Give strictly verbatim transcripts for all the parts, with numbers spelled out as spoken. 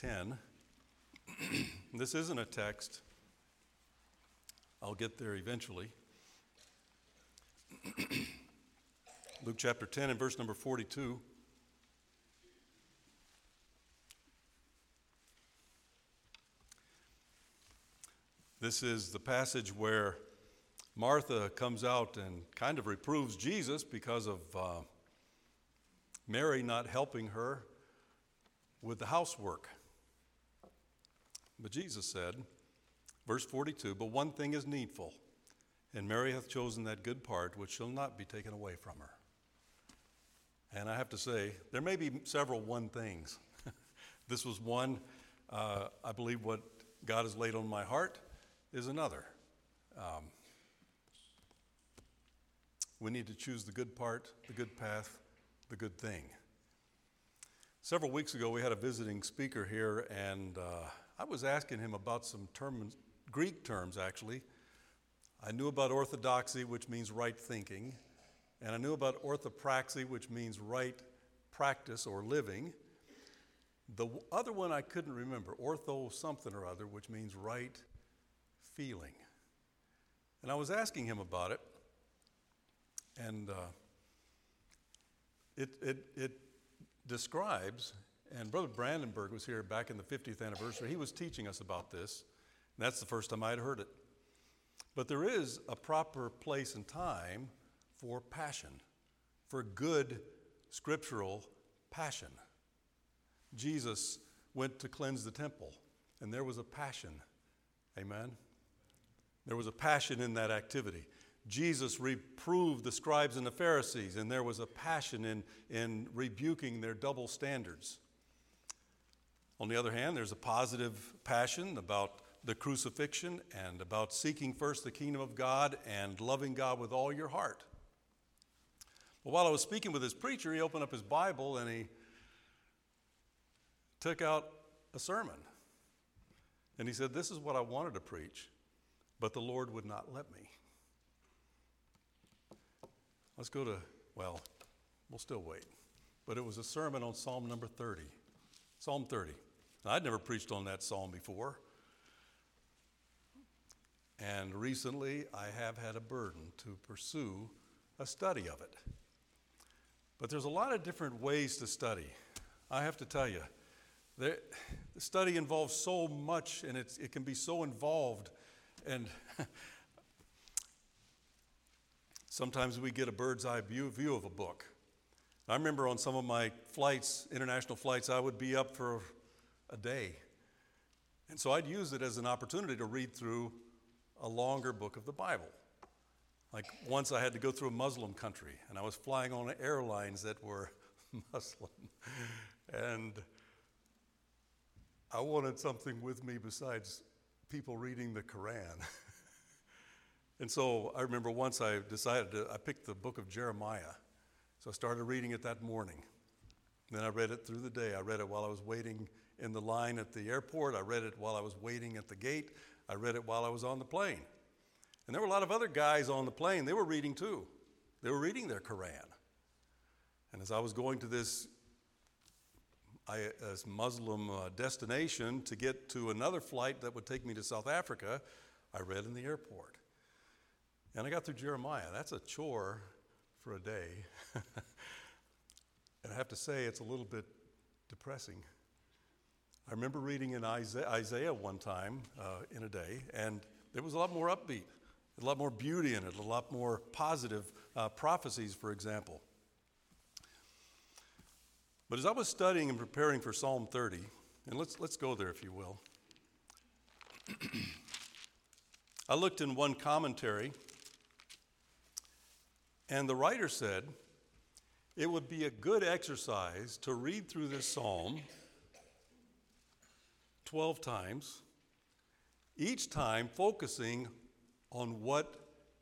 ten. This isn't a text. I'll get there eventually. Luke chapter ten and verse number forty-two. This is the passage where Martha comes out and kind of reproves Jesus because of uh, Mary not helping her with the housework. But Jesus said, verse forty-two, "But one thing is needful, and Mary hath chosen that good part which shall not be taken away from her." And I have to say, there may be several one things. This was one. Uh, I believe what God has laid on my heart is another. Um, we need to choose the good part, the good path, the good thing. Several weeks ago, we had a visiting speaker here, and uh, I was asking him about some terms, Greek terms, actually. I knew about orthodoxy, which means right thinking, and I knew about orthopraxy, which means right practice or living. The other one I couldn't remember, ortho something or other, which means right feeling. And I was asking him about it, and uh, it, it, it describes, and Brother Brandenburg was here back in the fiftieth anniversary. He was teaching us about this, and that's the first time I had heard it. But there is a proper place and time for passion, for good scriptural passion. Jesus went to cleanse the temple, and there was a passion. Amen? There was a passion in that activity. Jesus reproved the scribes and the Pharisees, and there was a passion in, in rebuking their double standards. On the other hand, there's a positive passion about the crucifixion and about seeking first the kingdom of God and loving God with all your heart. Well, while I was speaking with this preacher, he opened up his Bible and he took out a sermon. And he said, "This is what I wanted to preach, but the Lord would not let me." Let's go to, well, we'll still wait. But it was a sermon on Psalm number thirty. Psalm thirty. Now, I'd never preached on that psalm before. And recently, I have had a burden to pursue a study of it. But there's a lot of different ways to study. I have to tell you, there, the study involves so much, and it's, it can be so involved. And sometimes we get a bird's eye view, view of a book. I remember on some of my flights, international flights, I would be up for a day. And so I'd use it as an opportunity to read through a longer book of the Bible. Like once I had to go through a Muslim country, and I was flying on airlines that were Muslim. And I wanted something with me besides people reading the Quran. And so I remember once I decided to, I picked the book of Jeremiah. So I started reading it that morning. Then I read it through the day. I read it while I was waiting in the line at the airport. I read it while I was waiting at the gate. I read it while I was on the plane. And there were a lot of other guys on the plane. They were reading too. They were reading their Quran. And as I was going to this, I, this Muslim uh, destination to get to another flight that would take me to South Africa, I read in the airport. And I got through Jeremiah. That's a chore for a day. And I have to say, it's a little bit depressing. I remember reading in Isaiah, Isaiah one time uh, in a day, and there was a lot more upbeat, a lot more beauty in it, a lot more positive uh, prophecies, for example. But as I was studying and preparing for Psalm thirty, and let's let's go there if you will, I looked in one commentary, and the writer said it would be a good exercise to read through this psalm twelve times, each time focusing on what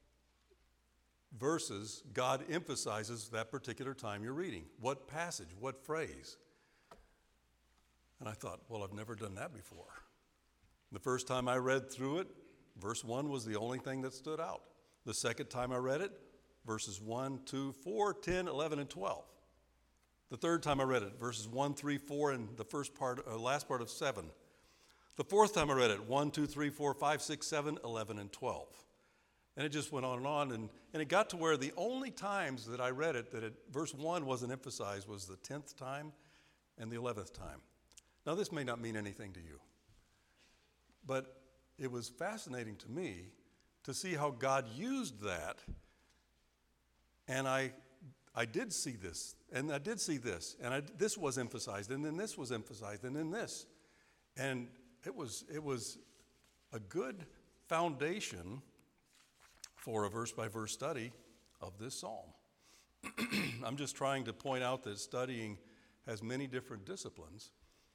verses God emphasizes that particular time you're reading. What passage, what phrase. And I thought, well, I've never done that before. The first time I read through it, verse one was the only thing that stood out. The second time I read it, verses one, two, four, ten, eleven, and twelve. The third time I read it, verses one, three, four, and the first part, uh, last part of seven. The fourth time I read it, one, two, three, four, five, six, seven, eleven, and twelve. And it just went on and on, and, and it got to where the only times that I read it, that it, verse one wasn't emphasized, was the tenth time and the eleventh time. Now, this may not mean anything to you, but it was fascinating to me to see how God used that. And I, I did see this, and I did see this, and I, this was emphasized, and then this was emphasized, and then this. And it was, it was a good foundation for a verse-by-verse study of this psalm. I'm just trying to point out that studying has many different disciplines,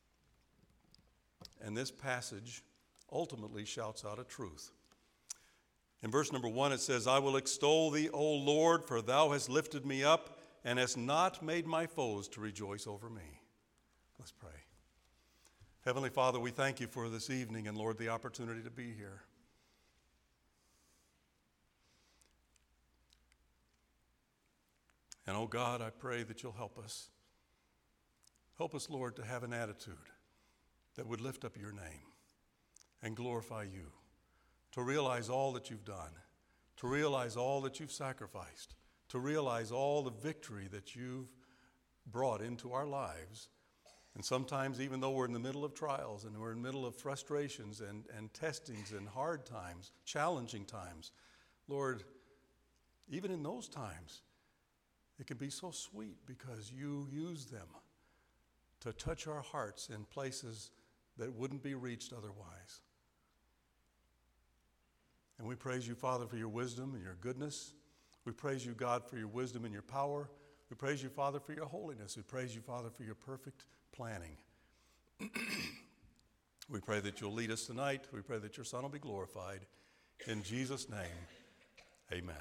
and this passage ultimately shouts out a truth. In verse number one, it says, I will extol thee, O Lord, for thou hast lifted me up and hast not made my foes to rejoice over me. Let's pray. Heavenly Father, we thank you for this evening and, Lord, the opportunity to be here. And, oh God, I pray that you'll help us. Help us, Lord, to have an attitude that would lift up your name and glorify you, to realize all that you've done, to realize all that you've sacrificed, to realize all the victory that you've brought into our lives. And sometimes, even though we're in the middle of trials and we're in the middle of frustrations and, and testings and hard times, challenging times, Lord, even in those times, it can be so sweet because you use them to touch our hearts in places that wouldn't be reached otherwise. And we praise you, Father, for your wisdom and your goodness. We praise you, God, for your wisdom and your power. We praise you, Father, for your holiness. We praise you, Father, for your perfect planning. We pray that you'll lead us tonight. We pray that your Son will be glorified. In Jesus' name, amen.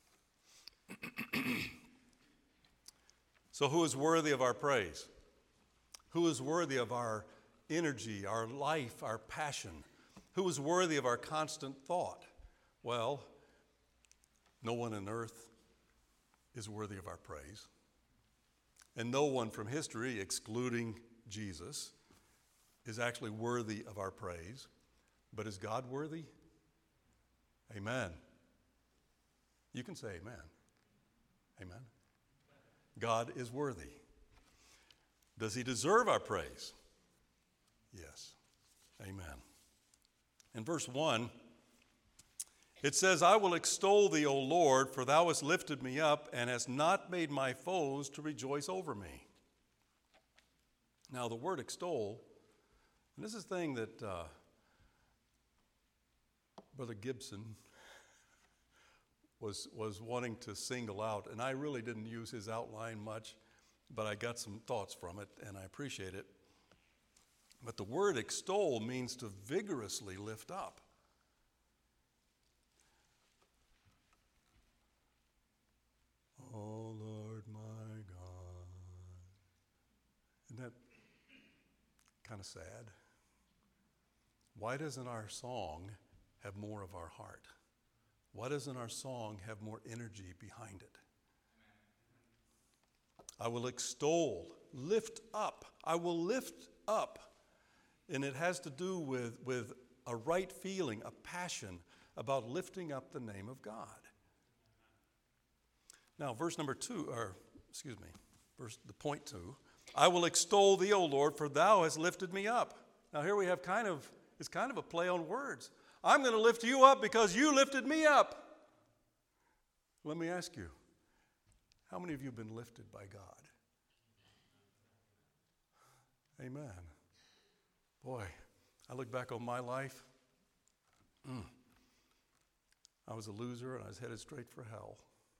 So who is worthy of our praise? Who is worthy of our energy, our life, our passion? Who is worthy of our constant thought? Well, no one on earth is worthy of our praise. And no one from history, excluding Jesus, is actually worthy of our praise. But is God worthy? Amen. You can say amen. Amen. God is worthy. Does he deserve our praise? Yes. Amen. In verse one, it says, I will extol thee, O Lord, for thou hast lifted me up and hast not made my foes to rejoice over me. Now, the word extol, and this is the thing that uh, Brother Gibson was, was wanting to single out, and I really didn't use his outline much, but I got some thoughts from it, and I appreciate it. But the word extol means to vigorously lift up. Oh, Lord, my God. Isn't that kind of sad? Why doesn't our song have more of our heart? Why doesn't our song have more energy behind it? I will extol, lift up. I will lift up. And it has to do with, with a right feeling, a passion about lifting up the name of God. Now, verse number two, or excuse me, verse the point two, I will extol thee, O Lord, for thou hast lifted me up. Now here we have kind of, it's kind of a play on words. I'm going to lift you up because you lifted me up. Let me ask you, how many of you have been lifted by God? Amen. Boy, I look back on my life. Mm, I was a loser and I was headed straight for hell.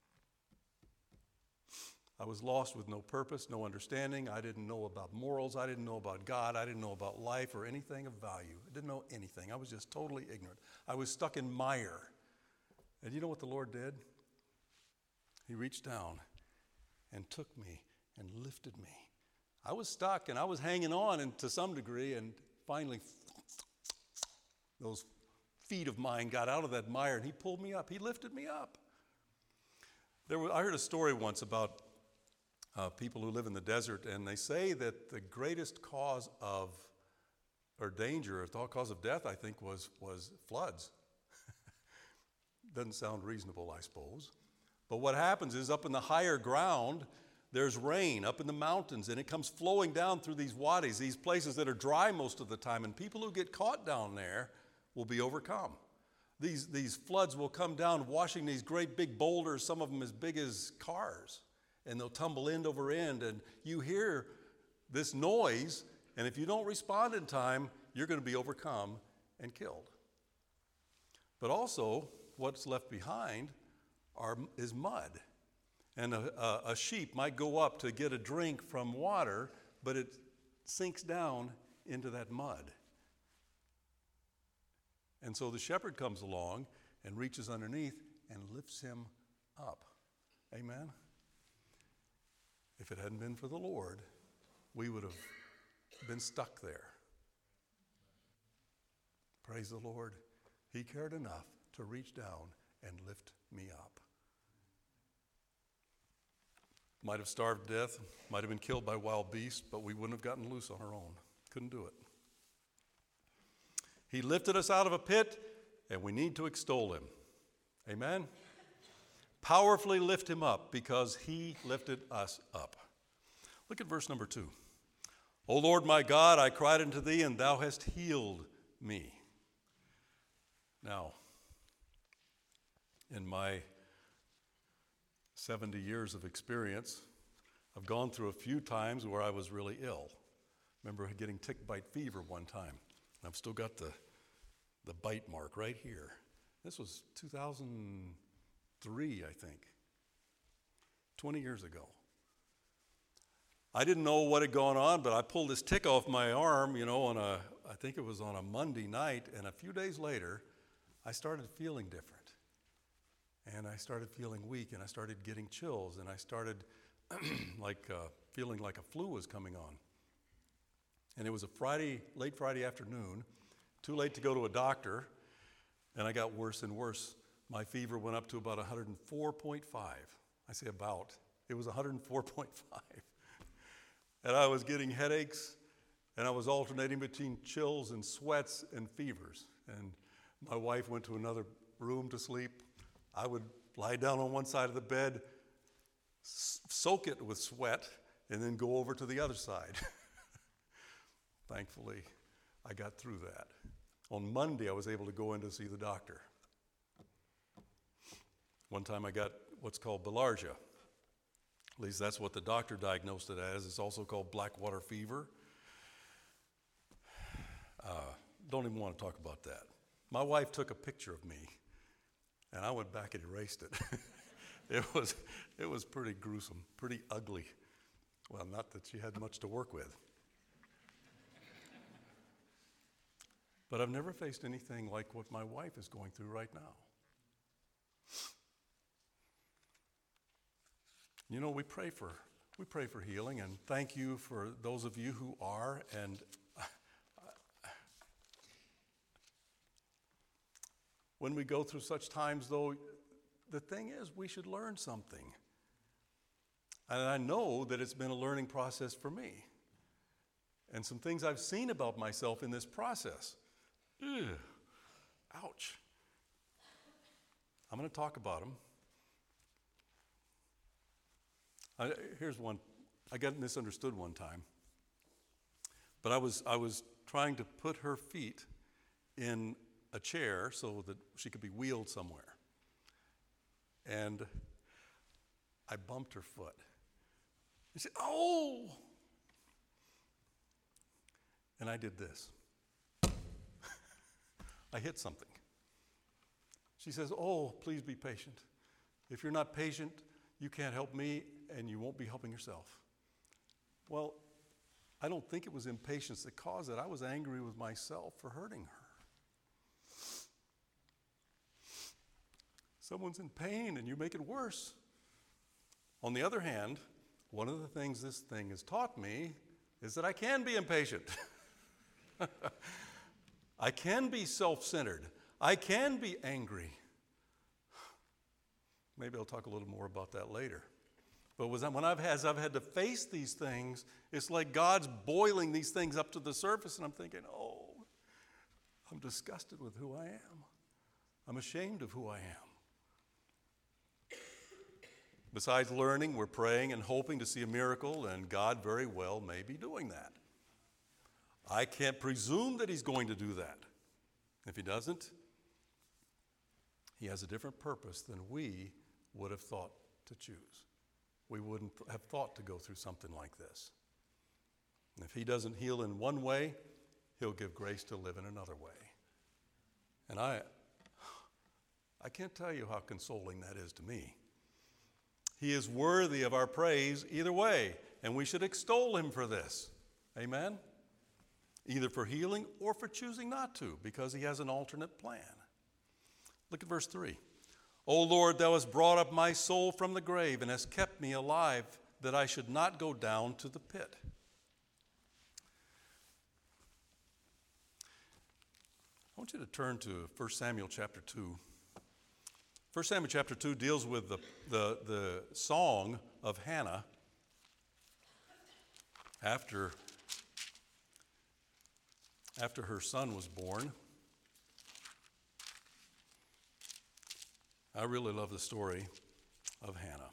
I was lost with no purpose, no understanding. I didn't know about morals. I didn't know about God. I didn't know about life or anything of value. I didn't know anything. I was just totally ignorant. I was stuck in mire. And you know what the Lord did? He reached down and took me and lifted me. I was stuck and I was hanging on and to some degree, and finally those feet of mine got out of that mire and he pulled me up. He lifted me up. There was, I heard a story once about uh, people who live in the desert, and they say that the greatest cause of, or danger, or the cause of death, I think, was, was floods. Doesn't sound reasonable, I suppose. But what happens is up in the higher ground, there's rain up in the mountains, and it comes flowing down through these wadis, these places that are dry most of the time, and people who get caught down there will be overcome. These, these floods will come down washing these great big boulders, some of them as big as cars, and they'll tumble end over end, and you hear this noise, and if you don't respond in time, you're going to be overcome and killed. But also, what's left behind are, is mud. And a, a, a sheep might go up to get a drink from water, but it sinks down into that mud. And so the shepherd comes along and reaches underneath and lifts him up. Amen? If it hadn't been for the Lord, we would have been stuck there. Praise the Lord. He cared enough to reach down and lift me up. Might have starved to death, might have been killed by wild beasts, but we wouldn't have gotten loose on our own. Couldn't do it. He lifted us out of a pit, and we need to extol him. Amen? Powerfully lift him up because he lifted us up. Look at verse number two. O Lord my God, I cried unto thee, and thou hast healed me. Now, in my seventy years of experience, I've gone through a few times where I was really ill. Remember getting tick bite fever one time. I've still got the, the bite mark right here. This was two thousand three, I think, twenty years ago. I didn't know what had gone on, but I pulled this tick off my arm, you know, on a, I think it was on a Monday night, and a few days later, I started feeling different. And I started feeling weak, and I started getting chills, and I started like uh, feeling like a flu was coming on. And it was a Friday, late Friday afternoon, too late to go to a doctor, and I got worse and worse. My fever went up to about one hundred four point five. I say about. It was one hundred four point five. And I was getting headaches, and I was alternating between chills and sweats and fevers. And my wife went to another room to sleep. I would lie down on one side of the bed, s- soak it with sweat, and then go over to the other side. Thankfully, I got through that. On Monday, I was able to go in to see the doctor. One time I got what's called bilharzia. At least that's what the doctor diagnosed it as. It's also called black water fever. Uh, don't even want to talk about that. My wife took a picture of me, and I went back and erased it. it was it was pretty gruesome, pretty ugly. Well, not that she had much to work with. But I've never faced anything like what my wife is going through right now. You know, we pray for we pray for healing, and thank you for those of you who are. And when we go through such times, though, the thing is, we should learn something. And I know that it's been a learning process for me. And some things I've seen about myself in this process. Ugh, ouch. I'm going to talk about them. I, here's one. I got misunderstood one time. But I was I was trying to put her feet in a chair so that she could be wheeled somewhere. And I bumped her foot. She said, "Oh!" And I did this. I hit something. She says, "Oh, please be patient. If you're not patient, you can't help me, and you won't be helping yourself." Well, I don't think it was impatience that caused it. I was angry with myself for hurting her. Someone's in pain, and you make it worse. On the other hand, one of the things this thing has taught me is that I can be impatient. I can be self-centered. I can be angry. Maybe I'll talk a little more about that later. But when I've had, as I've had to face these things, it's like God's boiling these things up to the surface, and I'm thinking, oh, I'm disgusted with who I am. I'm ashamed of who I am. Besides learning, we're praying and hoping to see a miracle, and God very well may be doing that. I can't presume that he's going to do that. If he doesn't, he has a different purpose than we would have thought to choose. We wouldn't have thought to go through something like this. And if he doesn't heal in one way, he'll give grace to live in another way. And I, I can't tell you how consoling that is to me. He is worthy of our praise either way, and we should extol him for this. Amen? Either for healing or for choosing not to, because he has an alternate plan. Look at verse three. O Lord, thou hast brought up my soul from the grave and hast kept me alive, that I should not go down to the pit. I want you to turn to First Samuel chapter two. First Samuel chapter two deals with the, the, the song of Hannah after, after her son was born. I really love the story of Hannah.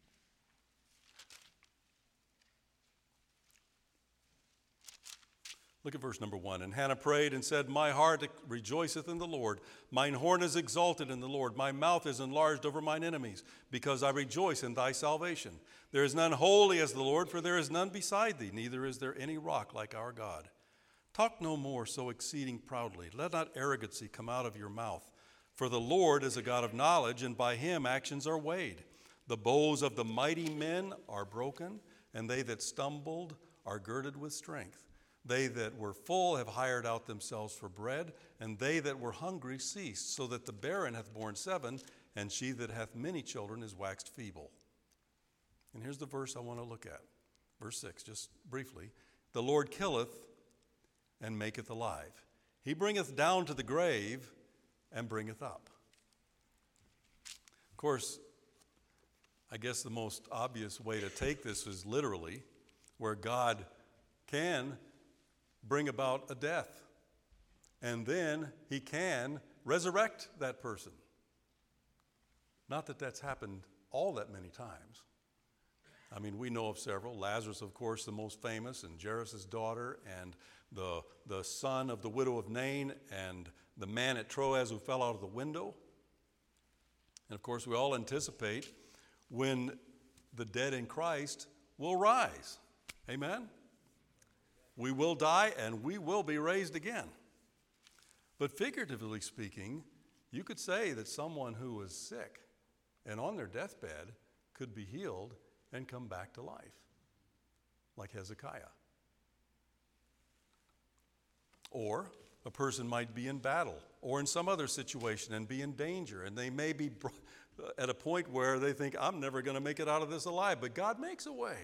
Look at verse number one. And Hannah prayed and said, My heart rejoiceth in the Lord. Mine horn is exalted in the Lord. My mouth is enlarged over mine enemies, because I rejoice in thy salvation. There is none holy as the Lord, for there is none beside thee, neither is there any rock like our God. Talk no more so exceeding proudly. Let not arrogancy come out of your mouth. For the Lord is a God of knowledge, and by him actions are weighed. The bows of the mighty men are broken, and they that stumbled are girded with strength. They that were full have hired out themselves for bread, and they that were hungry ceased, so that the barren hath borne seven, and she that hath many children is waxed feeble. And here's the verse I want to look at. Verse six, just briefly. The Lord killeth and maketh alive. He bringeth down to the grave and bringeth up. Of course, I guess the most obvious way to take this is literally, where God can bring about a death, and then he can resurrect that person. Not that that's happened all that many times. I mean, we know of several. Lazarus, of course, the most famous, and Jairus' daughter, and the, the son of the widow of Nain, and the man at Troas who fell out of the window. And of course, we all anticipate when the dead in Christ will rise. Amen? We will die and we will be raised again. But figuratively speaking, you could say that someone who was sick and on their deathbed could be healed and come back to life, like Hezekiah. Or a person might be in battle or in some other situation and be in danger, and they may be at a point where they think, I'm never going to make it out of this alive, but God makes a way.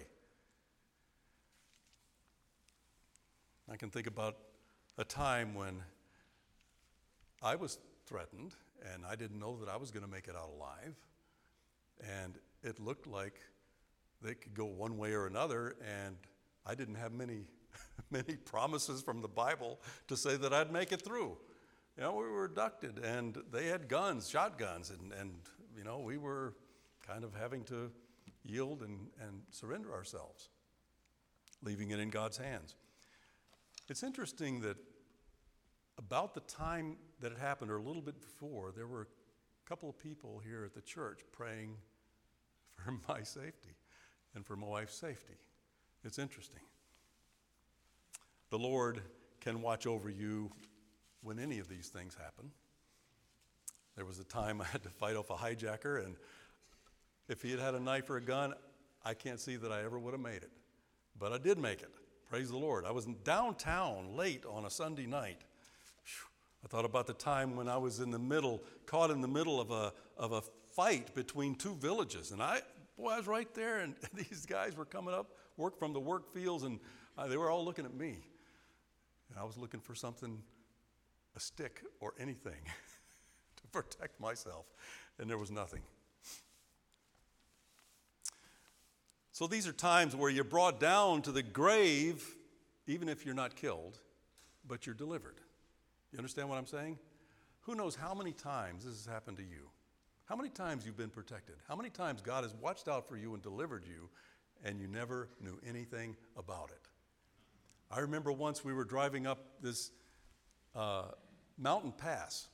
I can think about a time when I was threatened and I didn't know that I was going to make it out alive, and it looked like they could go one way or another, and I didn't have many many promises from the Bible to say that I'd make it through. You know, we were abducted, and they had guns, shotguns, and, and you know, we were kind of having to yield and, and surrender ourselves, leaving it in God's hands. It's interesting that about the time that it happened, or a little bit before, there were a couple of people here at the church praying for my safety and for my wife's safety. It's interesting. The Lord can watch over you when any of these things happen. There was a time I had to fight off a hijacker, and if he had had a knife or a gun, I can't see that I ever would have made it. But I did make it. Praise the Lord. I was in downtown late on a Sunday night. I thought about the time when I was in the middle, caught in the middle of a of a fight between two villages, and I, boy, I was right there, and these guys were coming up, work from the work fields, and uh, they were all looking at me. And I was looking for something, a stick or anything, to protect myself, and there was nothing. So these are times where you're brought down to the grave, even if you're not killed, but you're delivered. You understand what I'm saying? Who knows how many times this has happened to you? How many times you've been protected? How many times God has watched out for you and delivered you, and you never knew anything about it? I remember once we were driving up this uh, mountain pass.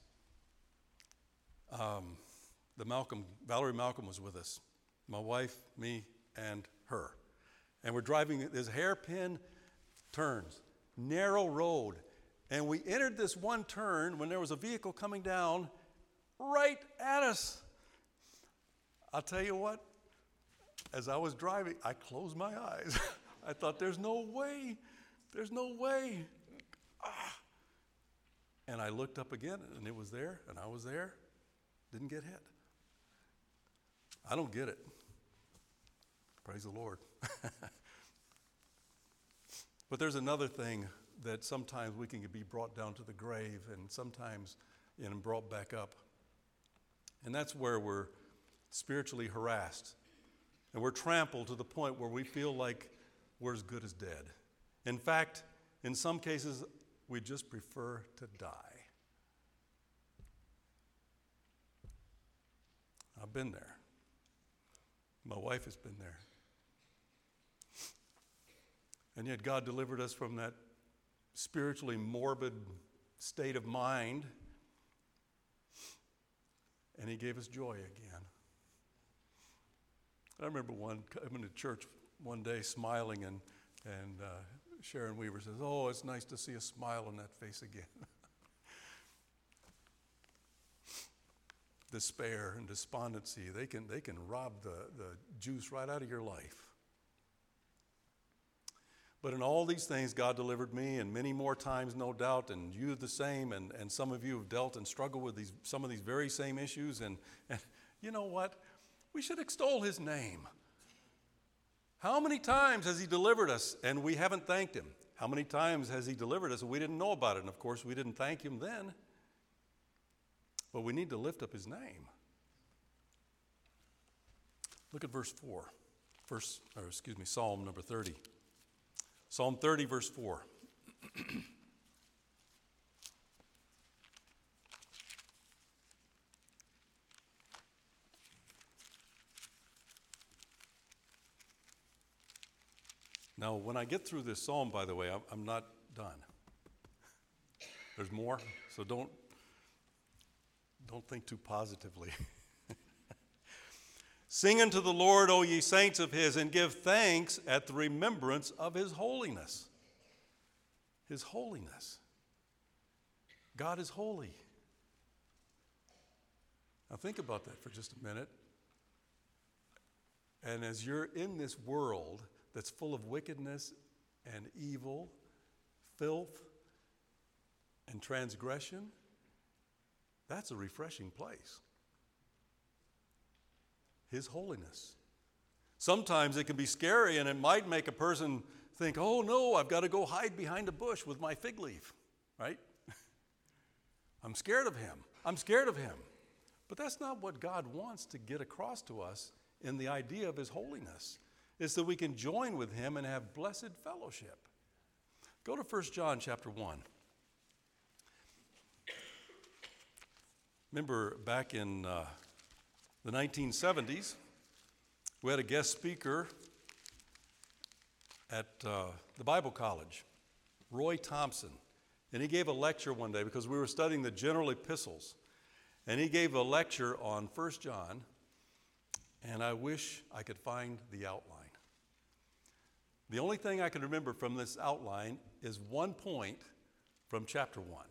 Um, the Malcolm, Valerie Malcolm was with us. My wife, me, and her. And we're driving this hairpin turns, narrow road. And we entered this one turn when there was a vehicle coming down right at us. I'll tell you what, as I was driving, I closed my eyes. I thought, there's no way, there's no way. Ah. And I looked up again, and it was there, and I was there. Didn't get hit. I don't get it. Praise the Lord. But there's another thing that sometimes we can be brought down to the grave and sometimes you know, brought back up. And that's where we're spiritually harassed. And we're trampled to the point where we feel like we're as good as dead. In fact, in some cases, we just prefer to die. I've been there. My wife has been there. And yet God delivered us from that spiritually morbid state of mind, and he gave us joy again. I remember one coming to church one day smiling, and, and uh, Sharon Weaver says, "Oh, it's nice to see a smile on that face again." Despair and despondency, they can, they can rob the, the juice right out of your life. But in all these things, God delivered me, and many more times, no doubt, and you the same, and, and some of you have dealt and struggled with these, some of these very same issues, and, and you know what? We should extol his name. How many times has he delivered us, and we haven't thanked him? How many times has he delivered us, and we didn't know about it? And of course, we didn't thank him then. But we need to lift up his name. Look at verse four. Verse, or excuse me, Psalm number thirty. Psalm thirty, verse four. Now, when I get through this psalm, by the way, I'm, I'm not done. There's more, so don't, don't think too positively. Sing unto the Lord, O ye saints of his, and give thanks at the remembrance of his holiness. His holiness. God is holy. Now think about that for just a minute. And as you're in this world that's full of wickedness and evil, filth and transgression, that's a refreshing place. His holiness. Sometimes it can be scary, and it might make a person think, oh no, I've got to go hide behind a bush with my fig leaf, right? I'm scared of him. I'm scared of him. But that's not what God wants to get across to us in the idea of his holiness. It's that we can join with him and have blessed fellowship. Go to First John chapter one. Remember back in uh, the nineteen seventies, we had a guest speaker at uh, the Bible College, Roy Thompson. And he gave a lecture one day because we were studying the general epistles. And he gave a lecture on First John, and I wish I could find the outline. The only thing I can remember from this outline is one point from chapter one.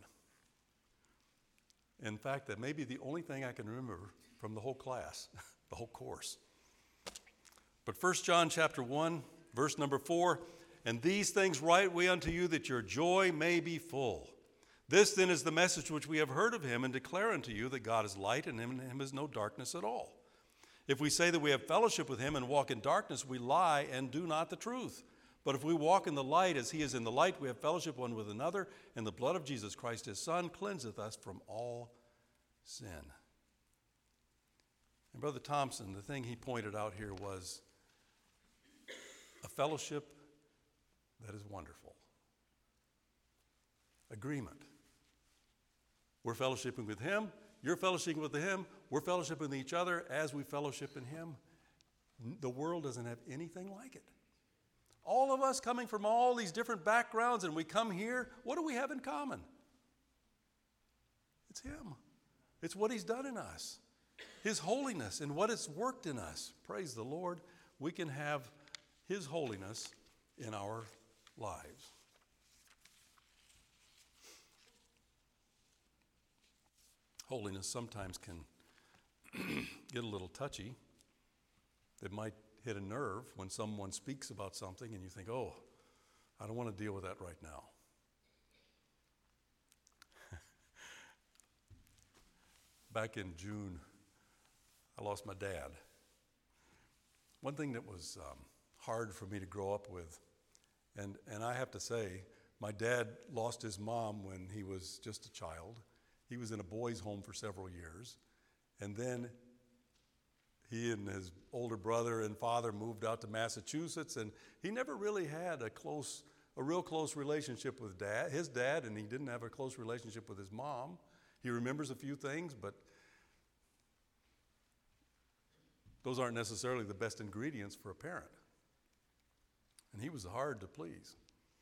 In fact, that may be the only thing I can remember from the whole class, the whole course. But First John chapter one, verse number four, and these things write we unto you that your joy may be full. This then is the message which we have heard of him and declare unto you that God is light and in him is no darkness at all. If we say that we have fellowship with him and walk in darkness, we lie and do not the truth. But if we walk in the light as he is in the light, we have fellowship one with another, and the blood of Jesus Christ his Son cleanseth us from all sin. And Brother Thompson, the thing he pointed out here was fellowship that is wonderful. Agreement. We're fellowshipping with him. You're fellowshipping with him. We're fellowshipping with each other as we fellowship in him. The world doesn't have anything like it. All of us coming from all these different backgrounds, and we come here, what do we have in common? It's him. It's what he's done in us. His holiness and what it's worked in us. Praise the Lord. We can have his holiness in our lives. Holiness sometimes can get a little touchy. It might hit a nerve when someone speaks about something and you think, oh, I don't want to deal with that right now. Back in June, I lost my dad. One thing that was um, hard for me to grow up with, and, and I have to say, my dad lost his mom when he was just a child. He was in a boys' home for several years, and then he and his older brother and father moved out to Massachusetts, and he never really had a close, a real close relationship with dad, his dad, and he didn't have a close relationship with his mom. He remembers a few things, but those aren't necessarily the best ingredients for a parent. And he was hard to please.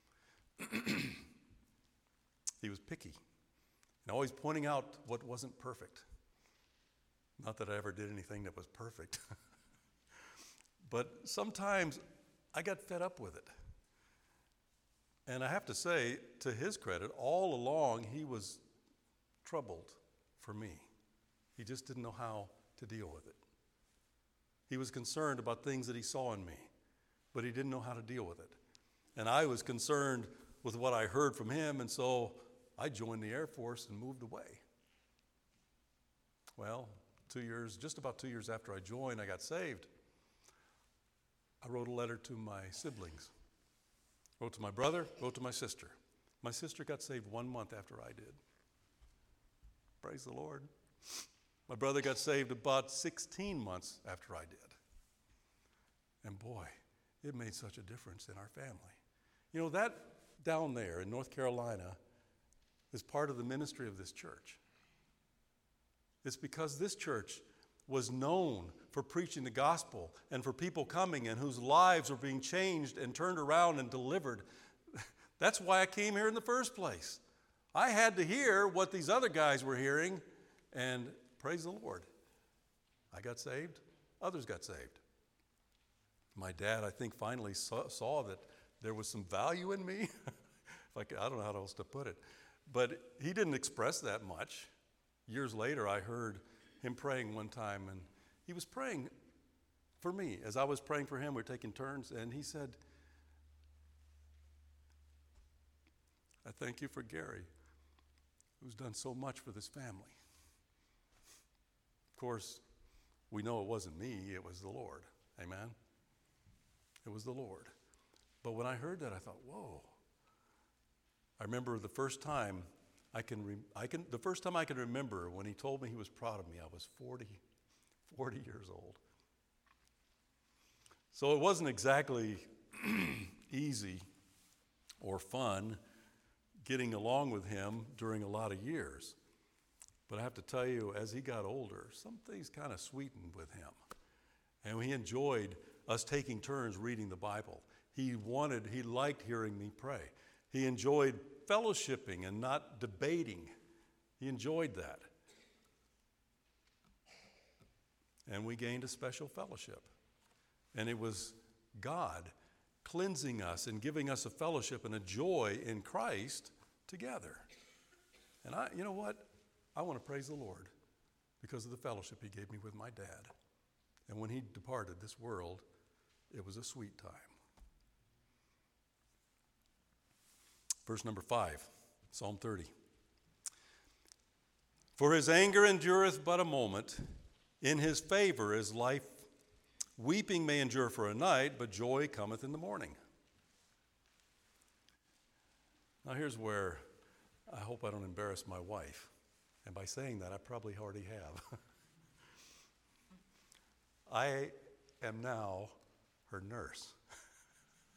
He was picky and always pointing out what wasn't perfect. Not that I ever did anything that was perfect. But sometimes I got fed up with it. And I have to say, to his credit, all along he was troubled for me. He just didn't know how to deal with it. He was concerned about things that he saw in me, but he didn't know how to deal with it. And I was concerned with what I heard from him, and so I joined the Air Force and moved away. Well, two years, just about two years after I joined, I got saved. I wrote a letter to my siblings. Wrote to my brother, wrote to my sister. My sister got saved one month after I did. Praise the Lord. My brother got saved about sixteen months after I did. And boy, it made such a difference in our family. You know, that down there in North Carolina is part of the ministry of this church. It's because this church was known for preaching the gospel and for people coming and whose lives were being changed and turned around and delivered. That's why I came here in the first place. I had to hear what these other guys were hearing, and praise the Lord. I got saved. Others got saved. My dad, I think, finally saw, saw that there was some value in me. Like, I don't know how else to put it. But he didn't express that much. Years later, I heard him praying one time, and he was praying for me. As I was praying for him, we were taking turns, and he said, I thank you for Gary, who's done so much for this family. Of course, we know it wasn't me, it was the Lord. Amen? It was the Lord. But when I heard that, I thought, whoa. I remember the first time I can, re- I can, the first time I can remember when he told me he was proud of me, I was forty, forty years old. So it wasn't exactly easy or fun getting along with him during a lot of years. But I have to tell you, as he got older, some things kind of sweetened with him. And he enjoyed us taking turns reading the Bible. He wanted, he liked hearing me pray. He enjoyed fellowshipping and not debating. He enjoyed that. And we gained a special fellowship. And it was God cleansing us and giving us a fellowship and a joy in Christ together. And I, you know what? I want to praise the Lord because of the fellowship he gave me with my dad. And when he departed this world, it was a sweet time. Verse number five, Psalm thirty. For his anger endureth but a moment, in his favor is life. Weeping may endure for a night, but joy cometh in the morning. Now here's where I hope I don't embarrass my wife. And by saying that, I probably already have. I am now her nurse.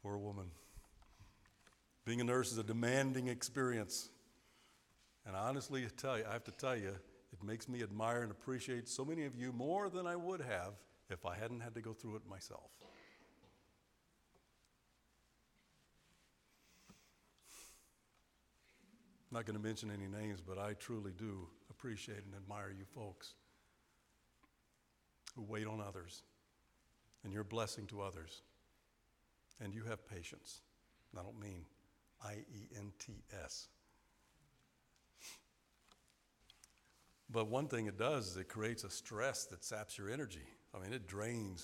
Poor woman. Being a nurse is a demanding experience. And honestly, I tell you, I have to tell you, it makes me admire and appreciate so many of you more than I would have if I hadn't had to go through it myself. I'm not going to mention any names, but I truly do appreciate and admire you folks who wait on others, and you're a blessing to others, and you have patience. I don't mean I E N T S. But one thing it does is it creates a stress that saps your energy. I mean, it drains.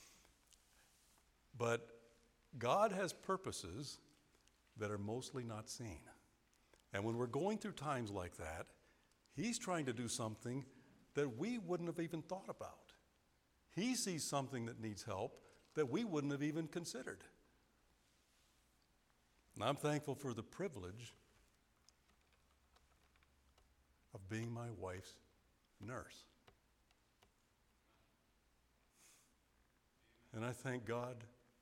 But God has purposes that are mostly not seen. And when we're going through times like that, He's trying to do something that we wouldn't have even thought about. He sees something that needs help that we wouldn't have even considered. And I'm thankful for the privilege of being my wife's nurse. And I thank God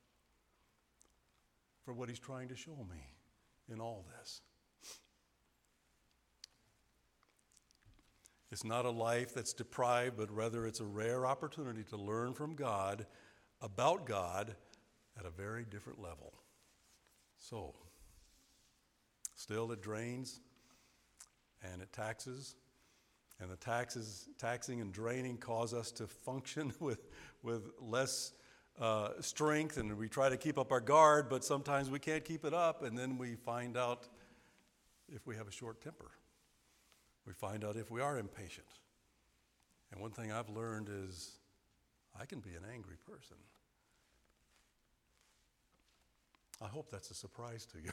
for what He's trying to show me in all this. It's not a life that's deprived, but rather it's a rare opportunity to learn from God, about God, at a very different level. So, still it drains and it taxes, and the taxes, taxing and draining cause us to function with, with less uh, strength, and we try to keep up our guard, but sometimes we can't keep it up, and then we find out if we have a short temper. We find out if we are impatient. And one thing I've learned is I can be an angry person. I hope that's a surprise to you.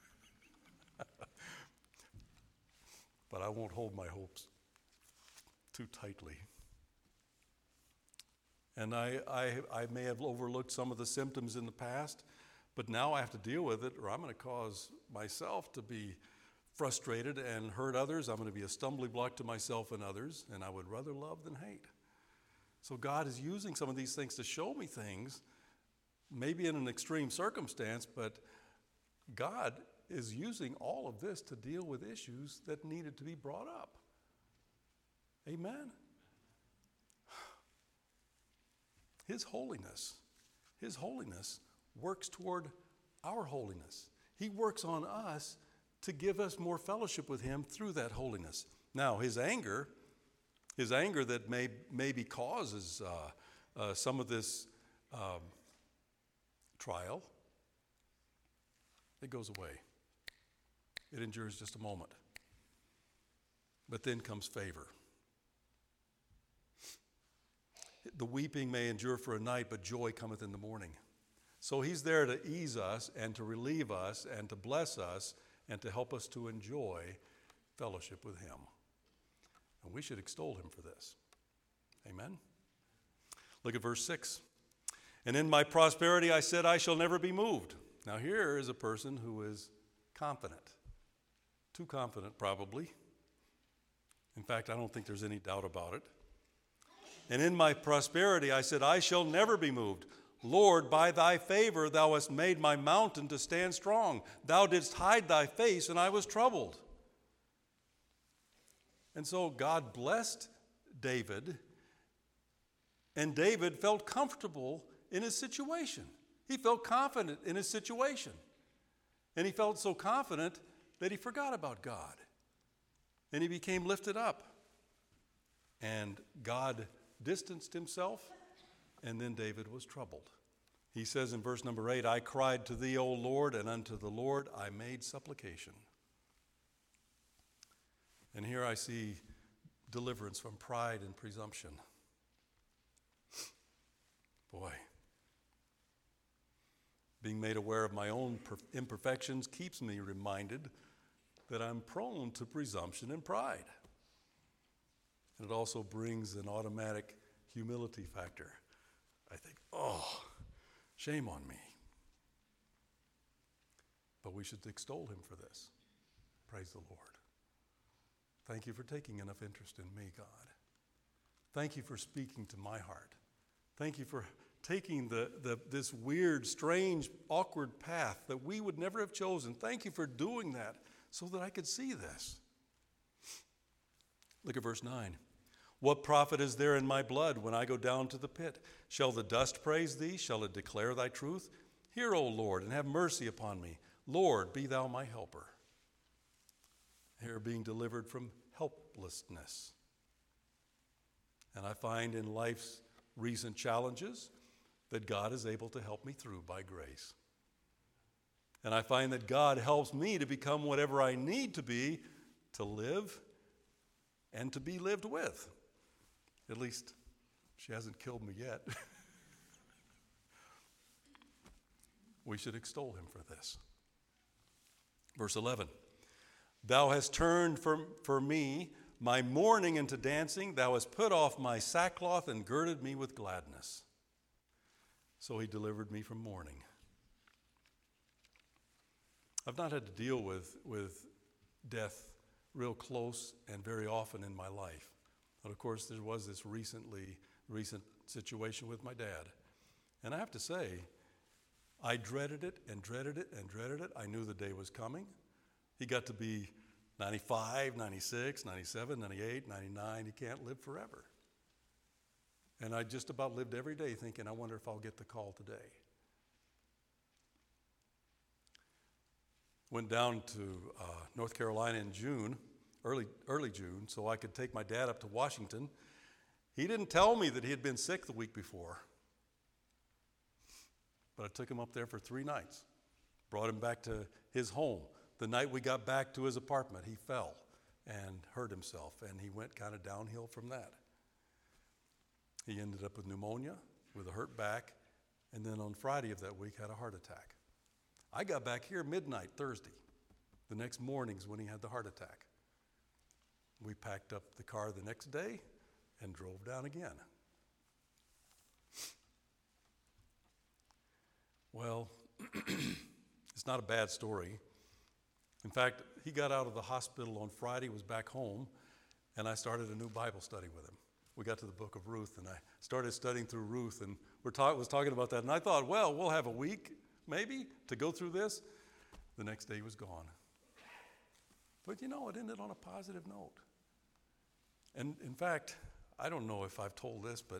But I won't hold my hopes too tightly. And I, I, I may have overlooked some of the symptoms in the past, but now I have to deal with it, or I'm going to cause myself to be frustrated and hurt others. I'm going to be a stumbling block to myself and others, and I would rather love than hate. So God is using some of these things to show me things, maybe in an extreme circumstance, but God is using all of this to deal with issues that needed to be brought up. Amen? His holiness, His holiness works toward our holiness. He works on us to give us more fellowship with Him through that holiness. Now, His anger, His anger that may maybe causes uh, uh, some of this um, trial, it goes away. It endures just a moment. But then comes favor. The weeping may endure for a night, but joy cometh in the morning. So He's there to ease us and to relieve us and to bless us and to help us to enjoy fellowship with Him. And we should extol Him for this. Amen? Look at verse six. And in my prosperity I said, I shall never be moved. Now here is a person who is confident. Too confident, probably. In fact, I don't think there's any doubt about it. And in my prosperity I said, I shall never be moved. Lord, by thy favor thou hast made my mountain to stand strong. Thou didst hide thy face, and I was troubled. And so God blessed David, and David felt comfortable in his situation. He felt confident in his situation. And he felt so confident that he forgot about God. And he became lifted up. And God distanced Himself, and then David was troubled. He says in verse number eight, I cried to thee, O Lord, and unto the Lord I made supplication. And here I see deliverance from pride and presumption. Boy, being made aware of my own imperfections keeps me reminded that I'm prone to presumption and pride. And it also brings an automatic humility factor. I think, oh, shame on me. But we should extol Him for this. Praise the Lord. Thank you for taking enough interest in me, God. Thank you for speaking to my heart. Thank you for taking the, the, this weird, strange, awkward path that we would never have chosen. Thank you for doing that so that I could see this. Look at verse nine. What profit is there in my blood when I go down to the pit? Shall the dust praise thee? Shall it declare thy truth? Hear, O Lord, and have mercy upon me. Lord, be thou my helper. Here, being delivered from helplessness. And I find in life's recent challenges that God is able to help me through by grace. And I find that God helps me to become whatever I need to be to live and to be lived with. At least she hasn't killed me yet. We should extol him for this. Verse eleven. Thou hast turned for, for me my mourning into dancing. Thou hast put off my sackcloth and girded me with gladness. So he delivered me from mourning. I've not had to deal with, with death real close and very often in my life. But of course, there was this recently recent situation with my dad. And I have to say, I dreaded it and dreaded it and dreaded it. I knew the day was coming. He got to be ninety-five, ninety-six, ninety-seven, ninety-eight, ninety-nine. He can't live forever. And I just about lived every day thinking, I wonder if I'll get the call today. Went down to uh, North Carolina in June, early, early June, so I could take my dad up to Washington. He didn't tell me that he had been sick the week before. But I took him up there for three nights, brought him back to his home. The night we got back to his apartment, he fell and hurt himself, and he went kind of downhill from that. He ended up with pneumonia, with a hurt back, and then on Friday of that week had a heart attack. I got back here midnight Thursday. The next morning's when he had the heart attack. We packed up the car the next day and drove down again. Well, it's not a bad story. In fact, he got out of the hospital on Friday, was back home, and I started a new Bible study with him. We got to the book of Ruth, and I started studying through Ruth, and we talk, was talking about that, and I thought, well, we'll have a week, maybe, to go through this. The next day he was gone. But you know, it ended on a positive note. And in fact, I don't know if I've told this, but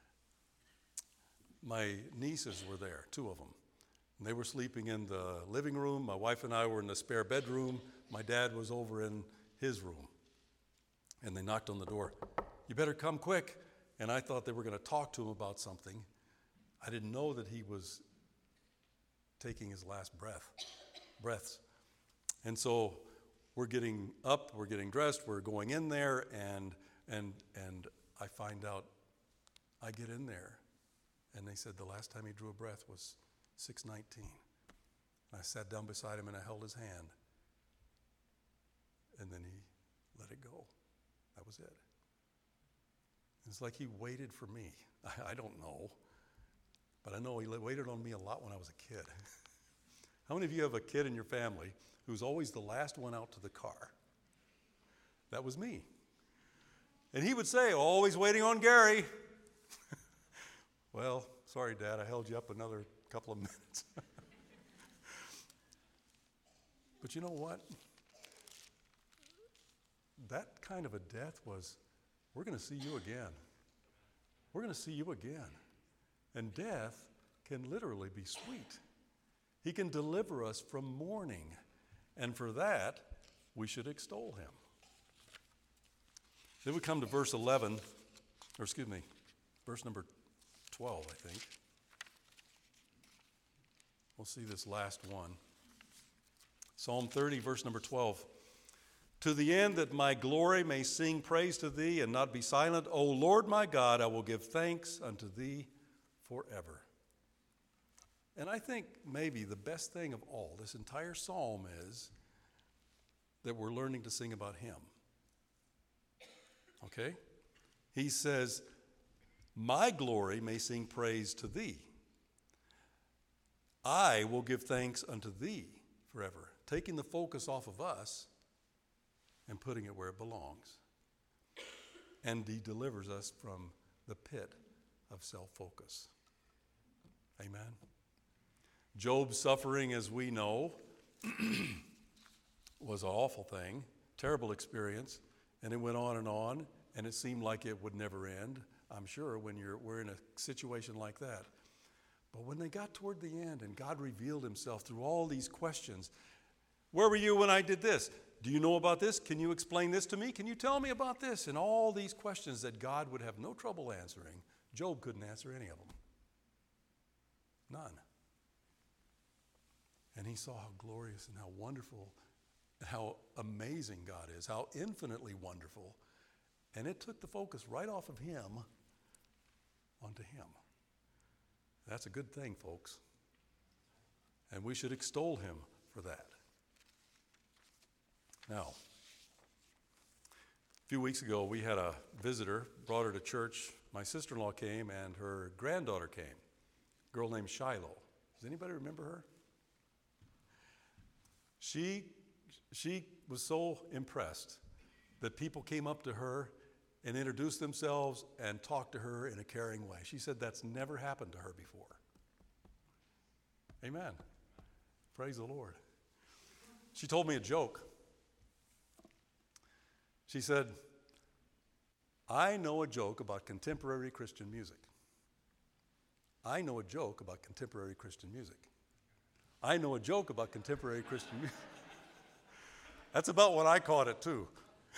my nieces were there, two of them. And they were sleeping in the living room. My wife and I were in the spare bedroom. My dad was over in his room. And they knocked on the door. You better come quick. And I thought they were going to talk to him about something. I didn't know that he was taking his last breath, breaths. And so we're getting up, we're getting dressed, we're going in there, and and and I find out, I get in there, and they said the last time he drew a breath was six nineteen. And I sat down beside him and I held his hand. And then he let it go. That was it. It's like he waited for me. I, I don't know. But I know he waited on me a lot when I was a kid. How many of you have a kid in your family who's always the last one out to the car? That was me. And he would say, always waiting on Gary. Well, sorry, Dad, I held you up another couple of minutes. But you know what? That kind of a death was, we're going to see you again. We're going to see you again. And death can literally be sweet. He can deliver us from mourning. And for that, we should extol him. Then we come to verse eleven, or excuse me, verse number twelve, I think. We'll see this last one. Psalm thirty, verse number twelve. To the end that my glory may sing praise to thee and not be silent, O Lord my God, I will give thanks unto thee forever. And I think maybe the best thing of all, this entire psalm is that we're learning to sing about him. Okay? He says, my glory may sing praise to thee. I will give thanks unto thee forever. Taking the focus off of us and putting it where it belongs. And he delivers us from the pit of self-focus. Amen. Job's suffering, as we know, was an awful thing, terrible experience, and it went on and on, and it seemed like it would never end, I'm sure, when you're we're in a situation like that. But when they got toward the end and God revealed himself through all these questions, where were you when I did this? Do you know about this? Can you explain this to me? Can you tell me about this? And all these questions that God would have no trouble answering, Job couldn't answer any of them. None. And he saw how glorious and how wonderful, how amazing God is, how infinitely wonderful. And it took the focus right off of him onto him. That's a good thing, folks. And we should extol him for that. Now, a few weeks ago, we had a visitor, brought her to church. My sister-in-law came, and her granddaughter came, a girl named Shiloh. Does anybody remember her? She, she was so impressed that people came up to her and introduced themselves and talked to her in a caring way. She said that's never happened to her before. Amen. Praise the Lord. She told me a joke. She said, I know a joke about contemporary Christian music. I know a joke about contemporary Christian music. I know a joke about contemporary Christian music. That's about what I caught it too.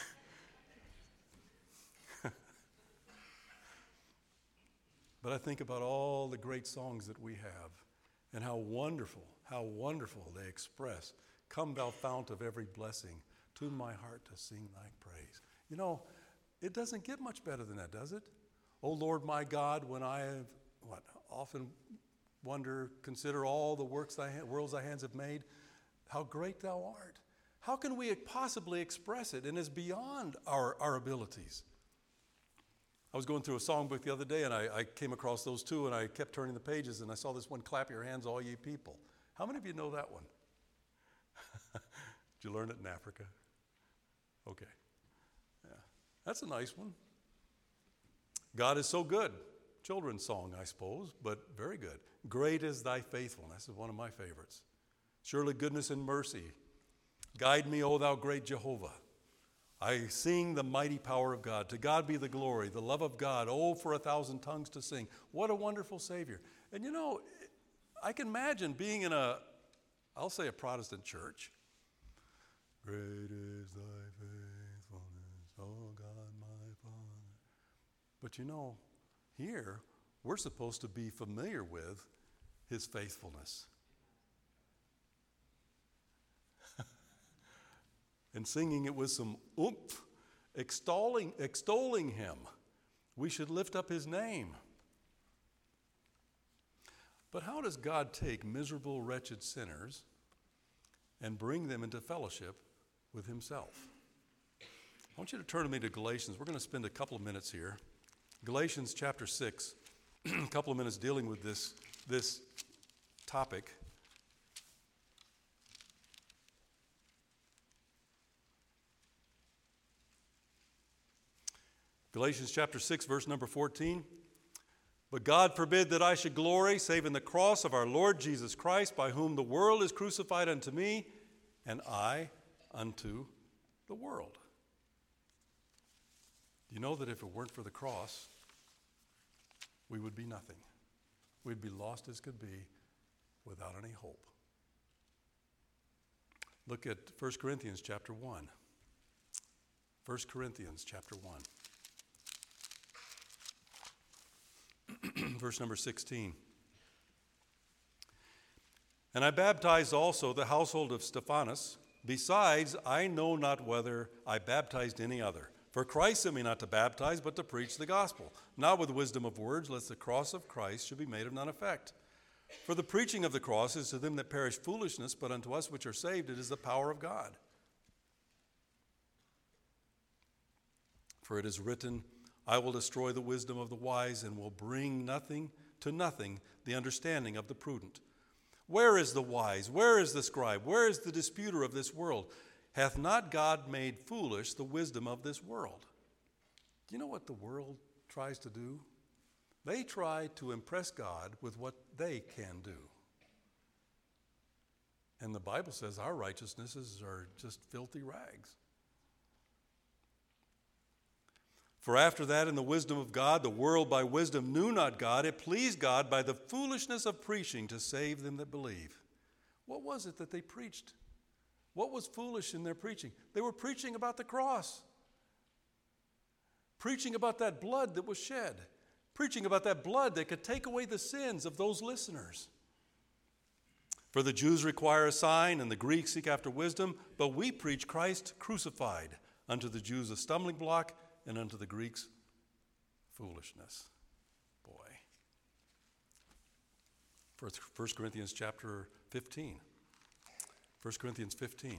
But I think about all the great songs that we have and how wonderful, how wonderful they express. Come thou fount of every blessing, tune my heart to sing thy praise. You know, it doesn't get much better than that, does it? O Lord my God, when I have, what, often wonder, consider all the works thy hand, worlds thy hands have made, how great thou art. How can we possibly express it? And it's beyond our, our abilities. I was going through a songbook the other day, and I, I came across those two, and I kept turning the pages, and I saw this one, clap your hands, all ye people. How many of you know that one? Did you learn it in Africa? Okay. Yeah. That's a nice one. God is so good. Children's song, I suppose, but very good. Great is thy faithfulness. This is one of my favorites. Surely goodness and mercy. Guide me, O thou great Jehovah. I sing the mighty power of God. To God be the glory, the love of God. Oh, for a thousand tongues to sing. What a wonderful Savior. And you know, I can imagine being in a, I'll say a Protestant church. Great is thy faithfulness, O God, my Father. But you know, here, we're supposed to be familiar with his faithfulness. And singing it with some oomph, extolling, extolling him. We should lift up his name. But how does God take miserable, wretched sinners and bring them into fellowship with himself? I want you to turn with me to Galatians. We're going to spend a couple of minutes here. Galatians chapter six, a couple of minutes dealing with this, this topic. Galatians chapter six, verse number fourteen. But God forbid that I should glory, save in the cross of our Lord Jesus Christ, by whom the world is crucified unto me, and I unto the world. Do you know that if it weren't for the cross, we would be nothing? We'd be lost as could be, without any hope. Look at First Corinthians chapter one. First Corinthians chapter one. Verse number sixteen. And I baptized also the household of Stephanas. Besides, I know not whether I baptized any other. For Christ sent me not to baptize, but to preach the gospel, not with wisdom of words, lest the cross of Christ should be made of none effect. For the preaching of the cross is to them that perish foolishness, but unto us which are saved it is the power of God. For it is written, I will destroy the wisdom of the wise, and will bring nothing to nothing the understanding of the prudent. Where is the wise? Where is the scribe? Where is the disputer of this world? Hath not God made foolish the wisdom of this world? Do you know what the world tries to do? They try to impress God with what they can do. And the Bible says our righteousnesses are just filthy rags. For after that, in the wisdom of God, the world by wisdom knew not God. It pleased God by the foolishness of preaching to save them that believe. What was it that they preached? What was foolish in their preaching? They were preaching about the cross. Preaching about that blood that was shed. Preaching about that blood that could take away the sins of those listeners. For the Jews require a sign, and the Greeks seek after wisdom, but we preach Christ crucified, unto the Jews a stumbling block, and unto the Greeks foolishness. Boy. First Corinthians chapter fifteen. First Corinthians fifteen.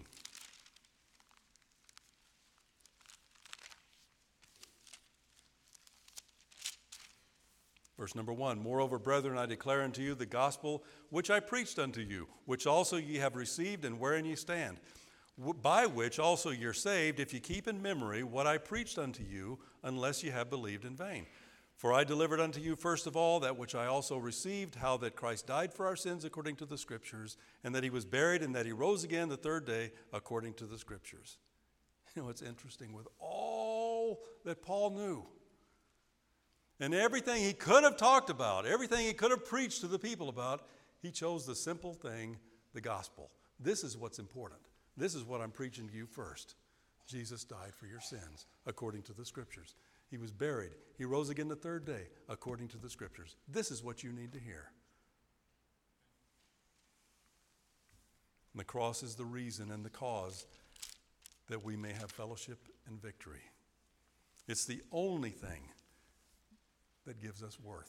Verse number one, moreover, brethren, I declare unto you the gospel which I preached unto you, which also ye have received, and wherein ye stand, by which also you're saved, if ye keep in memory what I preached unto you, unless ye have believed in vain. For I delivered unto you first of all that which I also received, how that Christ died for our sins according to the Scriptures, and that he was buried, and that he rose again the third day according to the Scriptures. You know, it's interesting, with all that Paul knew, and everything he could have talked about, everything he could have preached to the people about, he chose the simple thing, the gospel. This is what's important. This is what I'm preaching to you first. Jesus died for your sins, according to the Scriptures. He was buried. He rose again the third day, according to the Scriptures. This is what you need to hear. And the cross is the reason and the cause that we may have fellowship and victory. It's the only thing that gives us worth.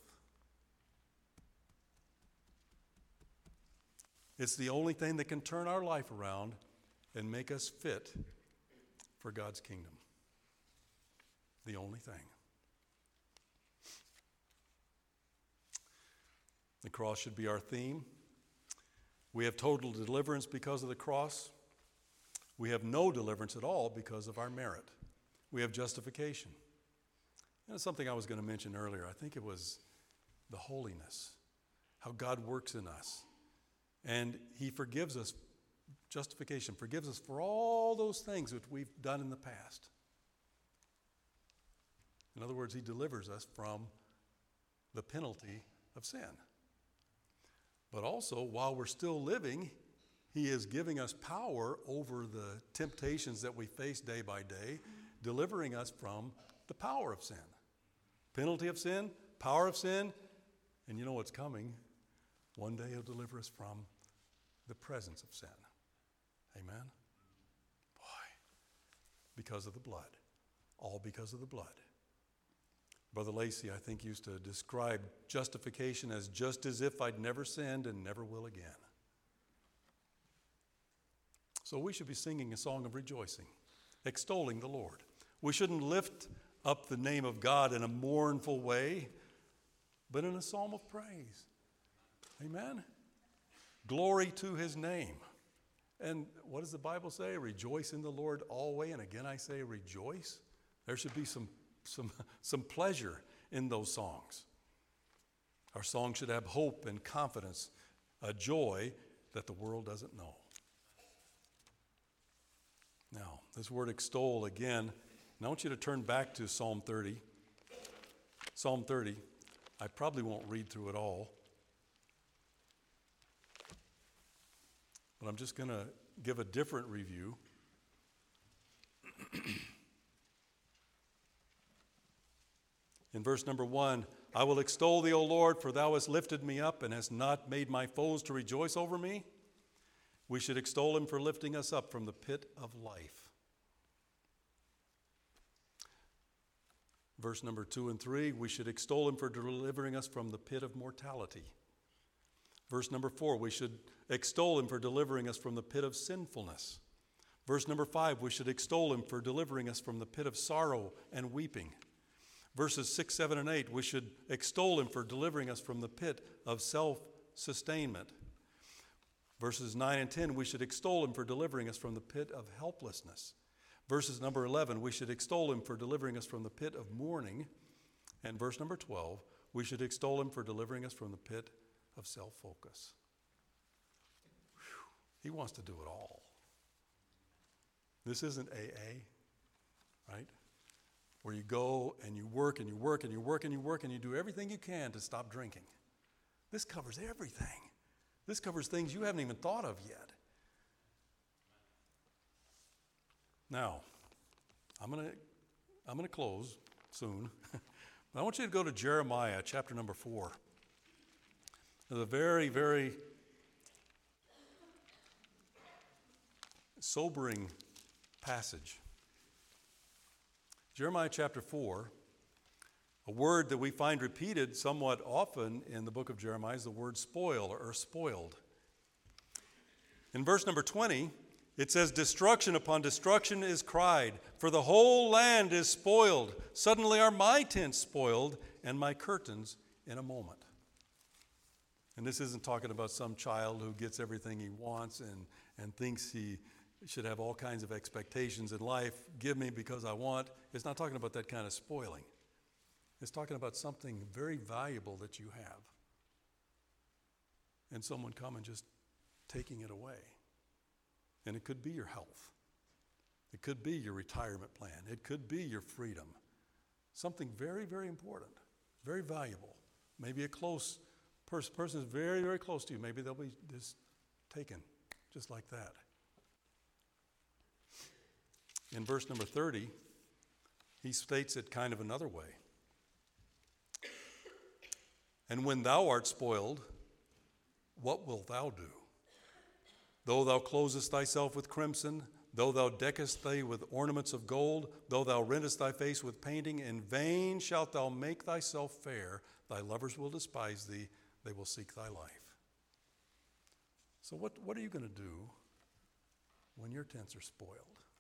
It's the only thing that can turn our life around and make us fit for God's kingdom. The only thing. The cross should be our theme. We have total deliverance because of the cross. We have no deliverance at all because of our merit. We have justification. And it's something I was going to mention earlier. I think it was the holiness, how God works in us. And he forgives us, justification, forgives us for all those things that we've done in the past. In other words, he delivers us from the penalty of sin. But also, while we're still living, he is giving us power over the temptations that we face day by day, delivering us from the power of sin. Penalty of sin, power of sin, and you know what's coming. One day he'll deliver us from the presence of sin. Amen? Boy, because of the blood. All because of the blood. Brother Lacey, I think, used to describe justification as just as if I'd never sinned and never will again. So we should be singing a song of rejoicing, extolling the Lord. We shouldn't lift up the name of God in a mournful way, but in a psalm of praise. Amen? Glory to his name. And what does the Bible say? Rejoice in the Lord always. And again I say rejoice. There should be some, some, some pleasure in those songs. Our song should have hope and confidence, a joy that the world doesn't know. Now, this word extol again, and I want you to turn back to Psalm thirty. Psalm thirty. I probably won't read through it all. But I'm just going to give a different review. In verse number one, I will extol thee, O Lord, for thou hast lifted me up and hast not made my foes to rejoice over me. We should extol him for lifting us up from the pit of life. Verse number two and three, we should extol him for delivering us from the pit of mortality. Verse number four, we should extol him for delivering us from the pit of sinfulness. Verse number five, we should extol him for delivering us from the pit of sorrow and weeping. Verses six, seven, and eight, we should extol him for delivering us from the pit of self-sustainment. Verses nine and ten, we should extol him for delivering us from the pit of helplessness. Verses number eleven, we should extol him for delivering us from the pit of mourning. And verse number twelve, We should extol him for delivering us from the pit of self-focus. Whew. He wants to do it all. This isn't A A, right? Where you go and you work and you work and you work and you work and you do everything you can to stop drinking. This covers everything. This covers things you haven't even thought of yet. Now, I'm going to I'm going to close soon. But I want you to go to Jeremiah chapter number four. There's a very, very sobering passage. Jeremiah chapter four, a word that we find repeated somewhat often in the book of Jeremiah is the word spoil or spoiled. In verse number twenty, it says, destruction upon destruction is cried, for the whole land is spoiled. Suddenly are my tents spoiled and my curtains in a moment. And this isn't talking about some child who gets everything he wants and, and thinks he should have all kinds of expectations in life. Give me because I want. It's not talking about that kind of spoiling. It's talking about something very valuable that you have. And someone come and just taking it away. And it could be your health. It could be your retirement plan. It could be your freedom. Something very, very important, very valuable. Maybe a close pers- person is very, very close to you. Maybe they'll be just taken just like that. In verse number thirty, he states it kind of another way. And when thou art spoiled, what wilt thou do? Though thou closest thyself with crimson, though thou deckest thee with ornaments of gold, though thou rentest thy face with painting, in vain shalt thou make thyself fair. Thy lovers will despise thee, they will seek thy life. So what, what are you going to do when your tents are spoiled?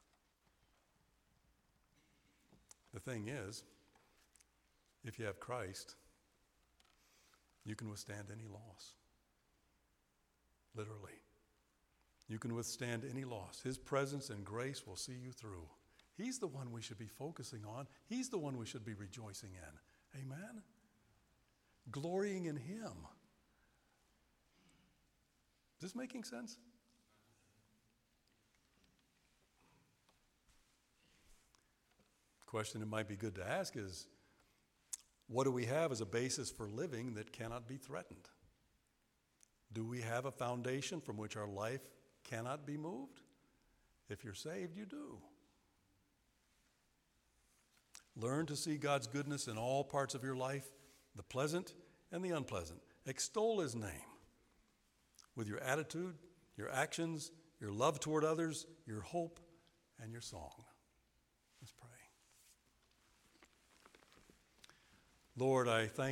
The thing is, if you have Christ, you can withstand any loss. Literally. You can withstand any loss. His presence and grace will see you through. He's the one we should be focusing on. He's the one we should be rejoicing in. Amen? Glorying in him. Is this making sense? Question that might be good to ask is, what do we have as a basis for living that cannot be threatened? Do we have a foundation from which our life cannot be moved? If you're saved, you do. Learn to see God's goodness in all parts of your life, the pleasant and the unpleasant. Extol his name with your attitude, your actions, your love toward others, your hope, and your song. Let's pray. Lord, I thank